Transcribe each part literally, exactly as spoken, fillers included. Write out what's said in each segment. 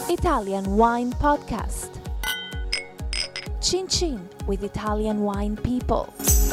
Italian Wine Podcast. Chin Chin with Italian wine people.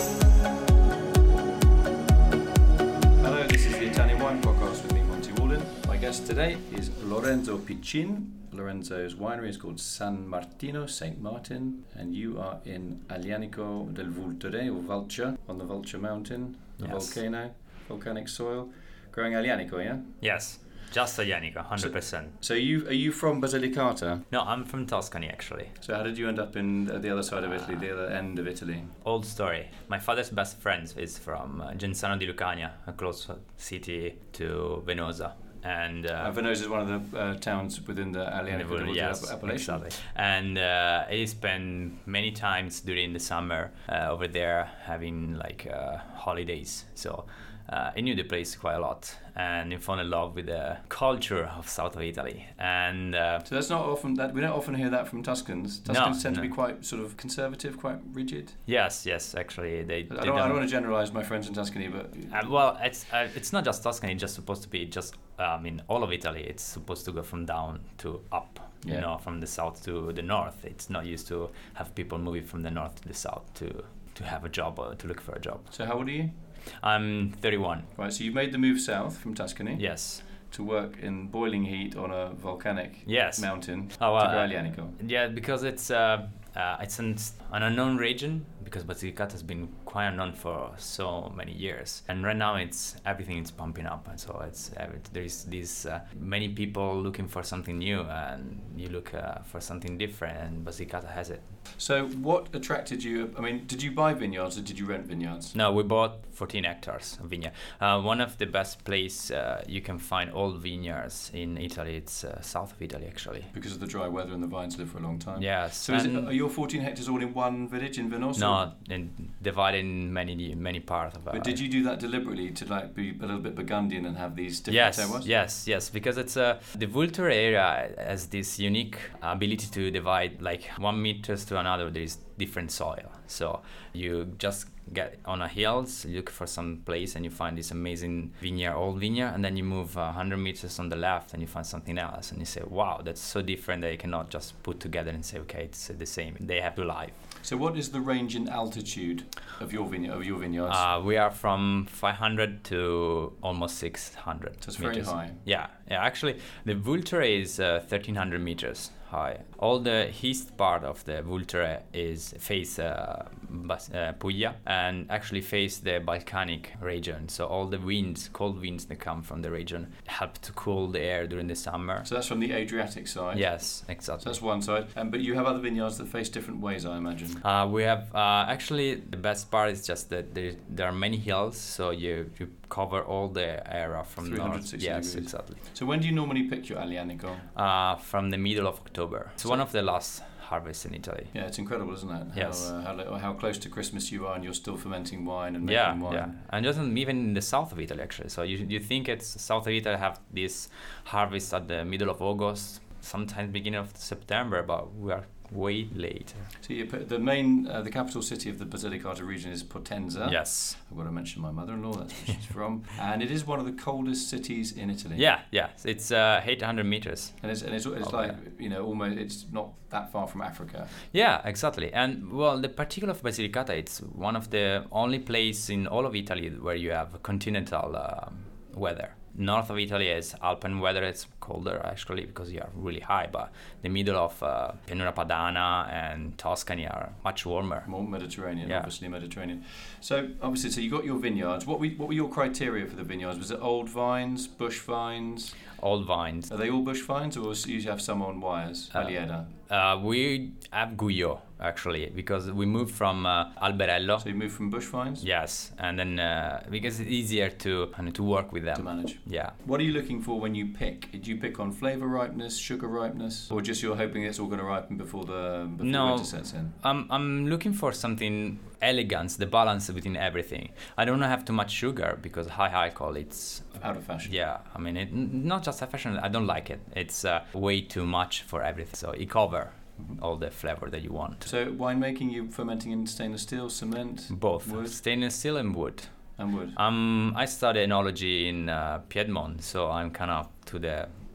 Hello, this is the Italian Wine Podcast with me, Monty Wallin. My guest today is Lorenzo Piccin. Lorenzo's winery is called San Martino, Saint Martin, and you are in Aglianico del Vulture, or Vulture, on the Vulture Mountain, the Yes. volcano, volcanic soil, growing Aglianico, yeah? Yes, just Aglianico, one hundred percent. So you are you from Basilicata? No, I'm from Tuscany actually. So how did you end up in uh, the other side of Italy, the other end of Italy? Old story. My father's best friend is from uh, Genzano di Lucania, a close city to Venosa. And uh, Uh, Venosa is one of the uh, towns within the Aglianico del Vulture yes, appellation. exactly. And uh, I spent many times during the summer uh, over there having like uh, holidays. So uh, I knew the place quite a lot and I fell in love with the culture of south of Italy. And uh, So that's not often that we don't often hear that from Tuscans. No, Tuscans tend no. to be quite sort of conservative, quite rigid. yes, yes, actually they. I they don't, I don't want to generalise my friends in Tuscany, but Uh, well, it's uh, it's not just Tuscany. It's just supposed to be just. Uh, I mean, all of Italy. It's supposed to go from down to up. You Yeah. know, from the south to the north. It's not used to have people moving from the north to the south to to have a job or to look for a job. so how old are you? I'm thirty-one. Right, so you've made the move south from Tuscany Yes. to work in boiling heat on a volcanic Yes. mountain Oh, to uh, go Aglianico. Yeah, because it's uh, uh, it's an, an unknown region because Basilicata has been quite unknown for so many years, and right now it's everything is pumping up, and so it's uh, there's these uh, many people looking for something new, and you look uh, for something different, and Basilicata has it. So what attracted you? I mean, did you buy vineyards or did you rent vineyards? No, we bought fourteen hectares of vineyard. Uh, one of the best place uh, you can find old vineyards in Italy. It's uh, south of Italy actually. Because of the dry weather and the vines live for a long time. Yes. So is it, and- are your fourteen hectares all in one village in Venosa? No, and divided in many many parts of. But uh, did you do that deliberately to like be a little bit Burgundian and have these different Yes, terroirs? yes, yes. Because it's uh, the Vulture area has this unique ability to divide like one meters to another. There is different soil, so you just get on a hills, look for some place, and you find this amazing vineyard, old vineyard, and then you move uh, one hundred meters on the left, and you find something else, and you say, "Wow, that's so different that you cannot just put together and say, okay, it's uh, the same." They have to live. So what is the range in altitude of your vineyard of your vineyards? Uh, we are from five hundred to almost six hundred. So it's very meters. high. Yeah, yeah. Actually, the Vulture is uh, thirteen hundred meters high. All the east part of the Vulture is face uh, Bas- uh, Puglia and actually face the Balkanic region. So all the winds, cold winds that come from the region, help to cool the air during the summer. So that's from the Adriatic side. Yes, So exactly. that's one side. Um, but you have other vineyards that face different ways, I imagine. Uh, we have uh, actually the best part is just that there, there are many hills, so you, you cover all the area from three hundred north. sixty Yes, degrees. exactly. So when do you normally pick your Aglianico? Uh, from the middle of October. It's So- one of the last harvests in Italy. Yeah, it's incredible, isn't it? How, Yes. Uh, how, li- how close to Christmas you are and you're still fermenting wine and making Yeah, wine. yeah, and just in- even in the south of Italy actually. So you you think it's south of Italy have this harvest at the middle of August, sometimes beginning of September, but we are way later. So you put the main, uh, the capital city of the Basilicata region is Potenza. Yes. I've got to mention my mother-in-law, that's where she's from. And it is one of the coldest cities in Italy. Yeah, yeah. It's uh, eight hundred meters. And it's, and it's, it's Oh, like, yeah. you know, almost, it's not that far from Africa. Yeah, exactly. And well, the particular of Basilicata, it's one of the only place in all of Italy where you have continental um, weather. North of Italy is Alpine weather. It's colder actually because you are really high, but the middle of uh, Pianura Padana and Tuscany are much warmer. More Mediterranean, Yeah. obviously Mediterranean. So obviously, so you got your vineyards. What were, what were your criteria for the vineyards? Was it old vines, bush vines? Old vines. Are they all bush vines, or do you have some on wires? Uh, Aliena. Uh, we have Guyot actually because we moved from uh, Alberello. So you moved from bush vines Yes, and then uh, because it's easier to uh, to work with them. to manage. Yeah. What are you looking for when you pick? Do you pick on flavour ripeness, sugar ripeness, or just you're hoping it's all going to ripen before the before No. winter sets in? I'm I'm looking for something elegance, the balance between everything. I don't have too much sugar because high alcohol. It's Out of fashion. yeah. I mean, it, n- not just a fashion. I don't like it. It's uh, way too much for everything. So it cover all the flavor that you want. So winemaking, you fermenting in stainless steel, cement, Both wood, stainless steel and wood. and wood. Um, I studied enology in uh, Piedmont, so I'm kind of to the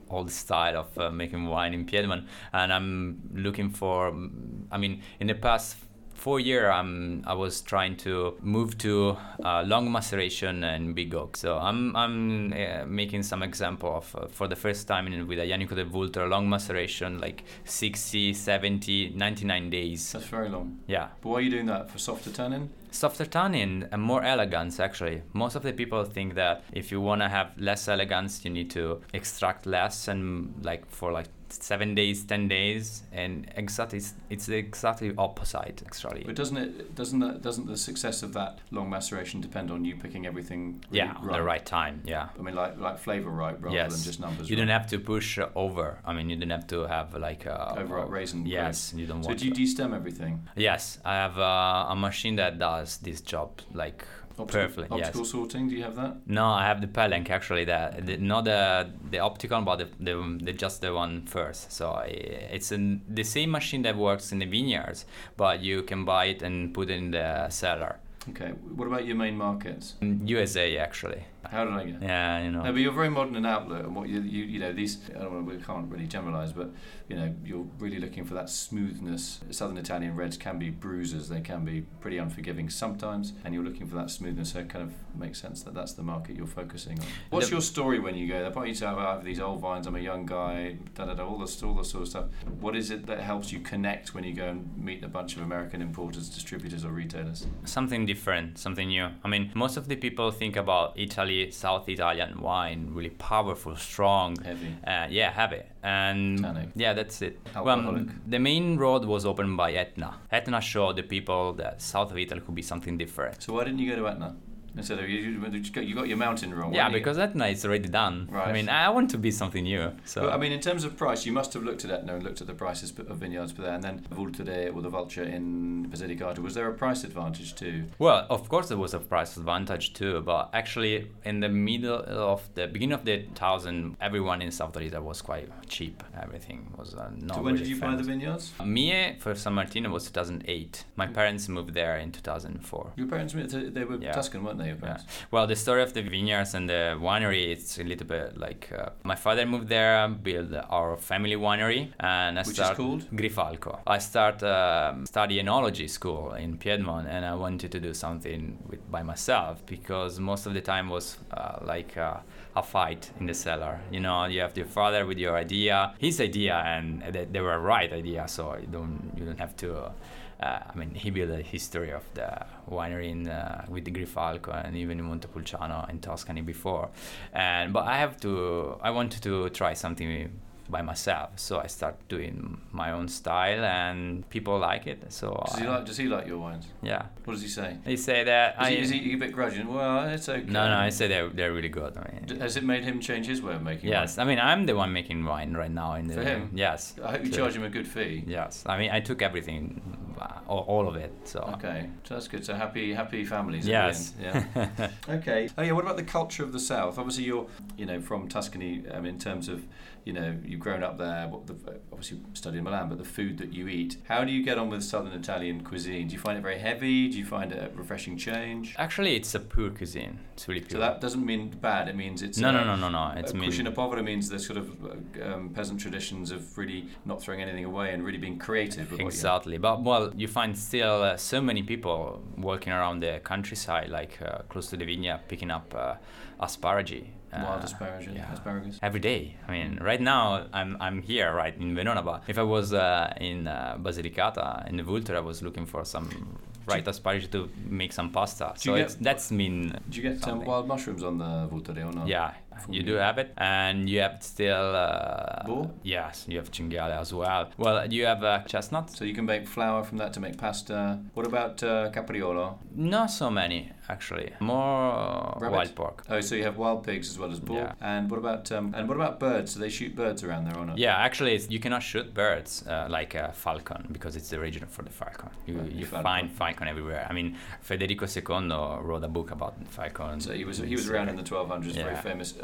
old style of uh, making wine in Piedmont, and I'm looking for. I mean, in the past four year, um, I was trying to move to uh, long maceration and big oak. So I'm I'm uh, making some example of uh, for the first time in, with a Janico de Vulture long maceration, like sixty, seventy, ninety-nine days. That's very long. Yeah. But why are you doing that? For softer tannin? Softer tannin and more elegance, actually. Most of the people think that if you want to have less elegance, you need to extract less and like for like seven days, ten days, and exactly it's, it's the exactly opposite actually. But doesn't it? Doesn't that? Doesn't the success of that long maceration depend on you picking everything? Really Yeah, right? the right time. Yeah. I mean, like like flavor right rather Yes. than just numbers. You right. don't have to push uh, over. I mean, you don't have to have like uh, Overripe raisin. Yes, you don't So want. do you to. de-stem everything? Yes, I have uh, a machine that does this job like Optical, perfectly. optical Yes. sorting. Do you have that? No, I have the Pellenc actually. That the, not the the optical, but the, the, the just the one first. So I, it's an, the same machine that works in the vineyards, but you can buy it and put it in the cellar. Okay. What about your main markets? U S A actually. How did I get? Yeah, you know. No, but you're very modern in outlet, and what you you, you know these. I don't want to, we can't really generalise, but you know you're really looking for that smoothness. Southern Italian reds can be bruisers; they can be pretty unforgiving sometimes, and you're looking for that smoothness. So it kind of makes sense that that's the market you're focusing on. What's The- your story when you go? I point you to have, I have these old vines. I'm a young guy. Da da da. All this, all this sort of stuff. What is it that helps you connect when you go and meet a bunch of American importers, distributors, or retailers? Something different, something new. I mean, most of the people think about Italy, South Italian wine, really powerful, strong, Heavy. uh, yeah, heavy, and Tannic. yeah, that's it. Alcoholic. Well, the main road was opened by Etna. Etna showed the people that South of Italy could be something different. So why didn't you go to Etna? Instead of you, you, you got- you got your mountain wrong. Why Yeah, didn't you- because Etna is already done. Right. I mean, I want to be something new. So But, I mean, in terms of price, you must have looked at Etna and looked at the prices of vineyards per there, and then Vulture or the Vulture in Basilicata. Was there a price advantage too? Well, of course there was a price advantage too, but actually in the middle of the beginning of the two thousand, everyone in South Italy was quite cheap. Everything was uh, not So when really did you buy famous. the vineyards? Mie for San Martino was two thousand eight. My parents moved there in two thousand four. Your parents, they were Yeah. Tuscan, weren't they? Your Yeah. parents? Well, the story of the vineyards and the winery, it's a little bit like uh, my father moved there, built our family winery, and I Which is start called? Grifalco. I start um, study enology school in Piedmont, and I wanted to do something with by myself because most of the time was uh, like uh, a fight in the cellar. You know, you have your father with your idea, his idea, and they, they were right idea, so you don't you don't have to. Uh, Uh, I mean, he built a history of the winery in, uh, with the Grifalco and even in Montepulciano in Tuscany before. And but I have to. I wanted to try something by myself, so I start doing my own style, and people like it. So Does he I- like? Does he like your wines? yeah, What does he say? they say that. Is, I, he, is he a bit grudging? Well, it's okay. no, no, I say they're they're really good. I mean, D- Has it made him change his way of making yes, I mean I'm the one making wine right now. In the, For him? Yes. wine? I hope you So- charge him a good fee. Yes, I mean I took everything, uh, all, all of it. So. Okay, so that's good. So happy, happy families. Yes. At the end. Yeah. Okay. Oh yeah. What about the culture of the South? Obviously, you're, you know, from Tuscany. Um, in terms of, you know, you've grown up there. What the, obviously studied in Milan, but the food that you eat. How do you get on with Southern Italian cuisine? Do you find it very heavy? Do you find it a refreshing change? Actually, it's a pure cuisine. It's really pure. So that doesn't mean bad. It means it's no, uh, no, no, no, no. It's uh, mean, cucina povera means the sort of uh, um, peasant traditions of really not throwing anything away and really being creative. With what you- exactly. But well, you find still uh, so many people walking around the countryside, like uh, close to the vineyard, picking up uh, asparagi. Wild uh, asparagus. yeah. Asparagus. Every day. I mean, right now I'm I'm here, right in Verona. But if I was uh, in uh, Basilicata in the Vulture, I was looking for some right asparagus to make some pasta. So you it's, get- that's mean. Do you get um, something. wild mushrooms on the Vulture or not? Yeah, From you you. do have it, and you have still. Uh, Boar? Yes, you have cinghiale as well. Well, you have uh, chestnuts. So you can make flour from that to make pasta. What about uh, capriolo? Not so many, actually. More uh, Rabbit? wild pork. Oh, so you have wild pigs as well as boar. Yeah. And what about um, and what about birds? Do they shoot birds around there or not? Yeah, actually, it's, you cannot shoot birds uh, like a falcon because it's the region for the falcon. You, Right, you falcon. find falcon everywhere. I mean, Federico the Second wrote a book about falcons. So he was he was around in the twelve hundreds, very Yeah. famous uh,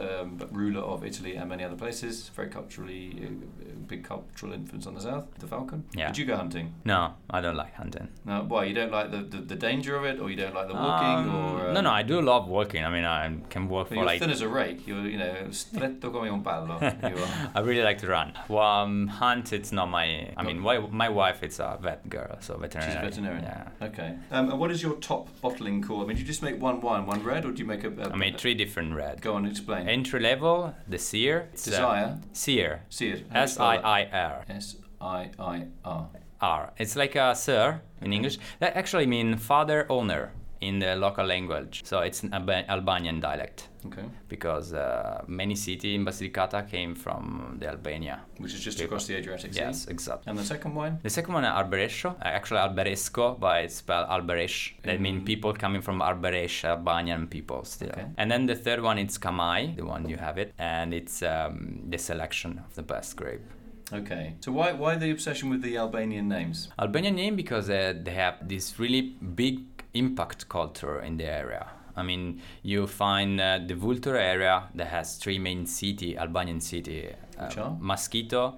um, ruler of Italy and many other places. Very culturally, uh, big cultural influence on the south. The falcon. Yeah. Would you go hunting? No, I don't like hunting. No, why? You don't like the, the, the danger of it, or you don't like the walking, Um, or um, no, no, I do love walking. I mean, I can walk Well, for you're like. thin as a rake. You're, you know, stretto come un palo. You are. I really like to run. Well, um, hunt, it's not my. I mean, why, my wife, it's a vet girl, so veterinarian. She's a veterinarian. Yeah. Okay. Um, and what is your top bottling call? I mean, do you just make one wine, one red, or do you make a? a I made three different red. Go on, explain. Entry level, the Sear. It's, Desire. Uh, Sear. Sear. S I I R. S I I R. R. It's like a sir in English. That actually means father owner in the local language. So it's an Alba- Albanian dialect. Okay. Because uh, many cities in Basilicata came from the Albania. Which is just people. across the Adriatic Sea. Yes, exactly. And the second wine? The second one is Alberesco, uh, actually Alberesco, but it's spelled Alberesh. That Mm. means people coming from Alberesh, Albanian people still. Okay. And then the third one is Kamai, the one you have it, and it's um, the selection of the best grape. Okay. So why why the obsession with the Albanian names? Albanian name because uh, they have this really big impact culture in the area. I mean, you find uh, the Vulture area that has three main city, Albanian city, Which uh, are? Maschito,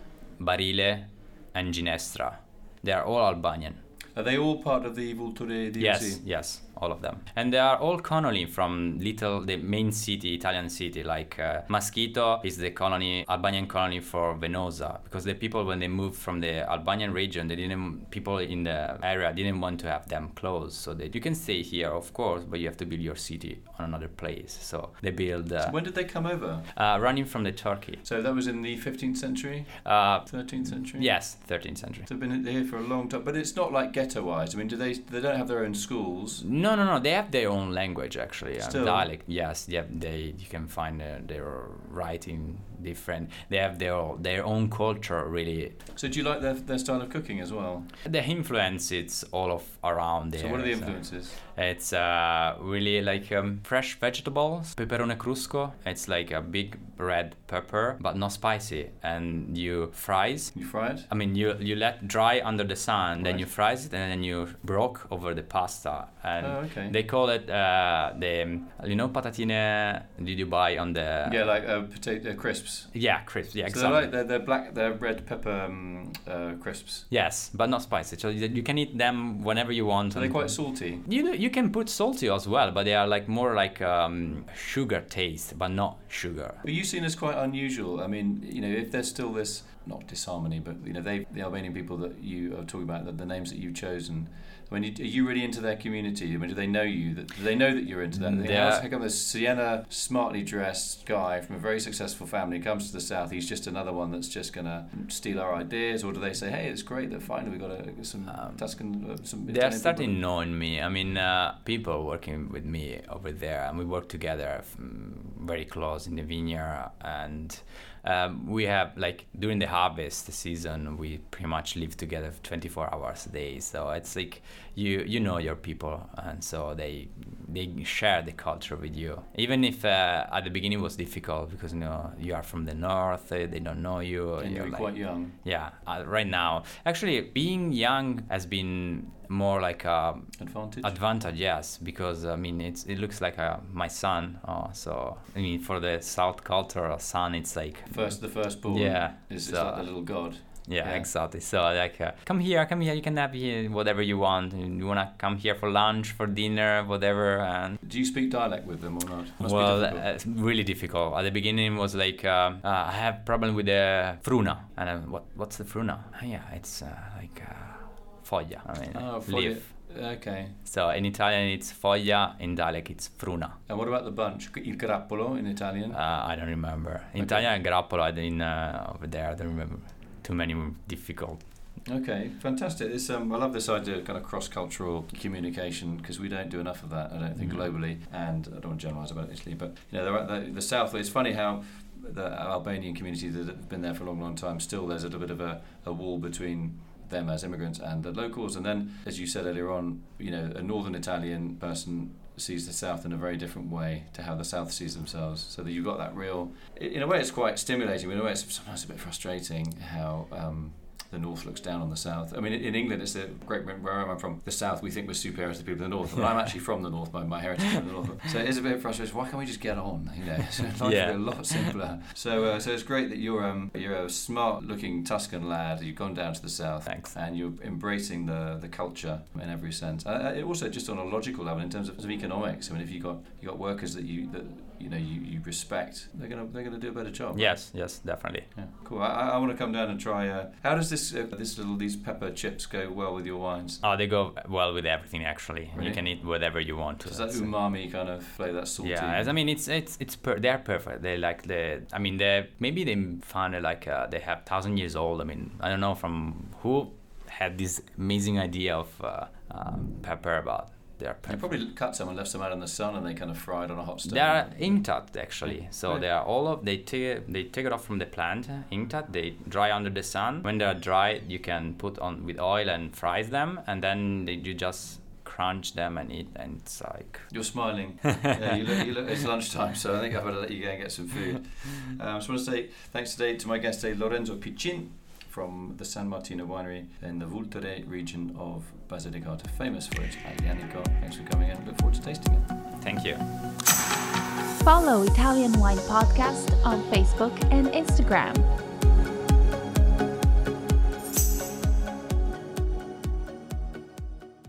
Barile, and Ginestra. They are all Albanian. Are they all part of the Vulture D L C? Yes, yes, all of them. And they are all colony from little, the main city, Italian city, like uh, Maschito is the colony, Albanian colony for Venosa, because the people, when they moved from the Albanian region, they didn't, people in the area didn't want to have them close, so that you can stay here, of course, but you have to build your city on another place. So they build, uh, So when did they come over? uh, running from the Turkey. So that was in the fifteenth century? Uh, thirteenth century? yes, thirteenth century. So they've been here for a long time. But it's not like ghetto-wise. I mean, do they they don't have their own schools? No, no, no. They have their own language actually. Uh, Still? dialect. Yes, yeah. They you can find uh, their writing different. They have their their own culture really. So do you like their their style of cooking as well? The influence it's all of around there. So what are the so influences? It's uh, really like um, fresh vegetables, peperone crusco. It's like a big red pepper, but not spicy. And you fries. You fry it? I mean, you you let dry under the sun, then Right. you fries it, and then you broke over the pasta. And Oh, okay. they call it uh, the you know patatine did you buy on the Yeah, like uh, potato uh, crisps. yeah crisps yeah So exactly they're like they're, they're black, they're red pepper um, uh, crisps. yes, but not spicy. So you you can eat them whenever you want. Are they and- quite salty? You do- you can put salty as well, but they are like more like um, sugar taste, but not sugar. But you seen as quite unusual. I mean, you know, if there's still this, not disharmony, but, you know, they, the Albanian people that you are talking about, the, the names that you've chosen, I mean, are you really into their community? I mean, do they know you? That Do they know that you're into that? They Yeah. ask, how come this Siena, smartly dressed guy from a very successful family comes to the south, he's just another one that's just going to steal our ideas? Or do they say, hey, it's great that finally we've got a, some Um, Tuscan, uh, some They are Italian starting people? knowing me. I mean, uh, people working with me over there, and we work together mm, very close in the vineyard. And um, we have like during the harvest season, we pretty much live together twenty-four hours a day. So it's like you you know your people, and so they they share the culture with you. Even if uh, at the beginning it was difficult because you know you are from the north, uh, they don't know you, And you're like, quite young. yeah, uh, right now. Actually, being young has been more like a Advantage? advantage, yes, because I mean it's it looks like a, my son. Uh, so I mean for the South culture, a son, it's like First, the firstborn Yeah, is, is so- like the little god. yeah, yeah. exactly. So like uh, come here, come here. You can have here whatever you want. You wanna come here for lunch, for dinner, whatever. And Do you speak dialect with them or not? Must well, be uh, difficult. it's really difficult. At the beginning, it was like uh, uh, I have problem with the fruna, and uh, what what's the fruna? Oh, yeah, it's uh, like uh, foglia. I mean, Oh, foglia. leaf. Okay. So in Italian it's foglia, in Dialect it's fruna. And what about the bunch? Il grappolo in Italian? Uh, I don't remember. In Okay. Italian grappolo, I didn't uh, over there. I don't remember. Too many difficult. Okay, fantastic. This um, I love this idea of kind of cross-cultural communication because we don't do enough of that, I don't think, Mhm. globally. And I don't want to generalise about Italy, but you know, the, the, the South. It's funny how the Albanian community that have been there for a long, long time. Still, there's a little bit of a, a wall between them as immigrants and the locals. And then, as you said earlier on, you know, a northern Italian person sees the South in a very different way to how the South sees themselves. So that you've got that real. In a way, it's quite stimulating. In a way, it's sometimes a bit frustrating how. Um, the north looks down on the south. I mean, in England, it's a great, where I'm from, the south, we think we're superior to the people in the north. But I'm actually from the north, my, my heritage is from the north. So it is a bit frustrating. Why can't we just get on? You know, so life Yeah. would be a lot simpler. So uh, so it's great that you're um you're a smart-looking Tuscan lad. You've gone down to the south. Thanks. And you're embracing the the culture in every sense. Uh, it also just on a logical level in terms of, of economics. I mean, if you got you got workers that you that you know you, you respect, they're gonna they're gonna do a better job. Yes, yes, definitely. Yeah, cool. I, I want to come down and try. Uh, how does this uh, this little these pepper chips go well with your wines? Oh, they go well with everything actually. Really? You can eat whatever you want. Does that umami kind of play, that salty? Yeah, as I mean, it's it's it's per, they're perfect. They like the. I mean, they maybe they found it like uh, they have thousand years old. I mean, I don't know from who had this amazing idea of uh, um, pepper, but they're They perfect. probably cut some and left some out in the sun, and they kind of fried on a hot stone. They are inked actually, so Right. they are all of they take they take it off from the plant, inked. They dry under the sun. When they are dry, you can put on with oil and fry them, and then they, you just crunch them and eat, and it's like. You're smiling. Yeah, you look, you look, it's lunchtime, so I think I better let you go and get some food. Um, I just want to say thanks today to my guest today, Lorenzo Piccin, from the San Martino winery in the Vulture region of Basilicata, famous for its Aglianico. Thanks for coming in. Look forward to tasting it. Thank you. Follow Italian Wine Podcast on Facebook and Instagram.